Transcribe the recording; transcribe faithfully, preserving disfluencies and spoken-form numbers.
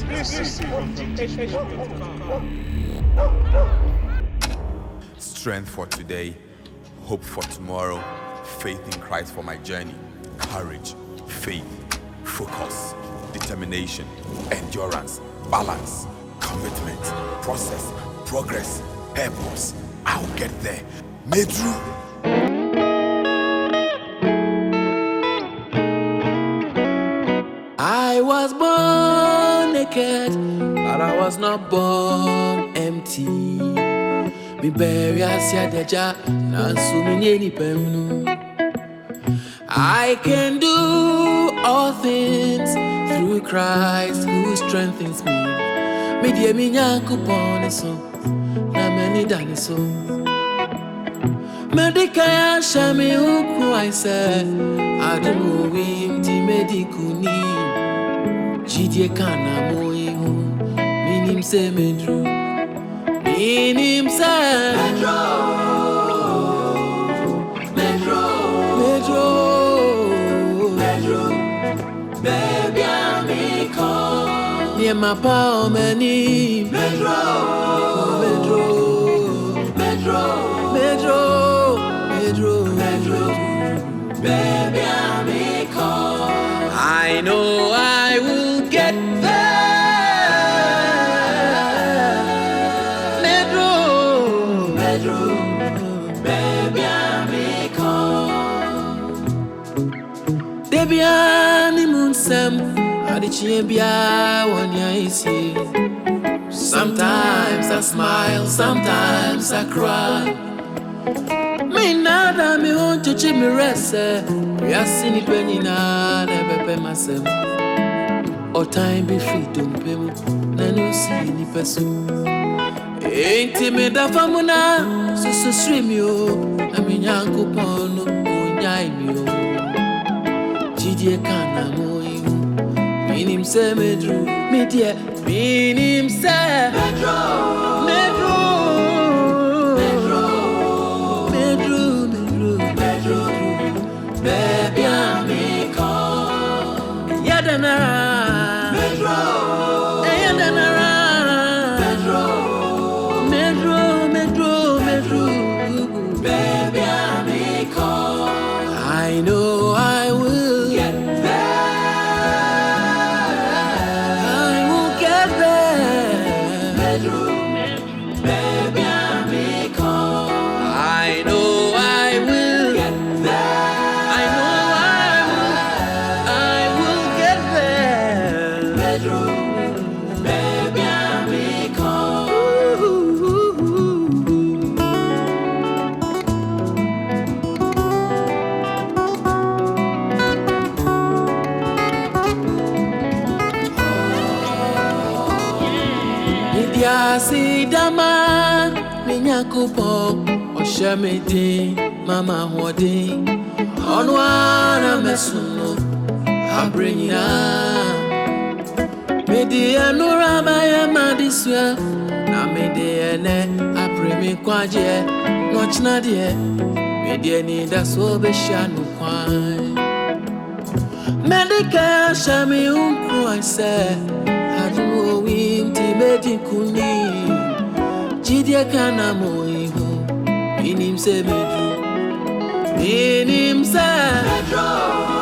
Exclusive from D J Fish dot com. Strength for today, hope for tomorrow, faith in Christ for my journey, courage, faith, focus, determination, endurance, balance, commitment, process, progress, purpose. I'll get there. Medru. I was born naked, but I was not born empty. Me bury asia deja, nansu mi nyeni pemnu. I can do all things through Christ who strengthens me. Me die mi nyanku pone so, na meni dani so. Medica ya shami uku I said, I don't know him ti medicuni. Jidie kana moihu, minim se medru, minim se medro, medro, medro, medro, baby I'm a call. Near my power many medro, medro, medro, medro, medro, medro, baby I'm a call. I know I will get there. Medro, Medro, baby I'm a call. Debi ani munsem, adichie bia wanya isi. Sometimes I smile, sometimes I cry. Me nada me want to chimi rese. Yasini penny na nebepe masem. Or time be free to pim, nanu see ni pesu. Ain't me da famuna, so so swim yo. I mean yanko pono, unyai yo. Jidie kana moimu, minim se medru, media, minim se medro, medro, medro, medro, medro, medro, baby I'm a call. Yadanara. I know I will get there. I will get there. Bedroom, baby, I'm a call. I know I will get there. I know I will. I will get there. Bedroom, baby, I'm a call. Yasi dama minya kupo oshemedi mama hodi onwana mesuno abrenya medi anura baya madiswa na medi ene apremi kwaje nochna de medi eni da so be shanu kwan medica shami unku I said Adu wimti medi kuni Jidie kana moihu Minim se medru Minim se medro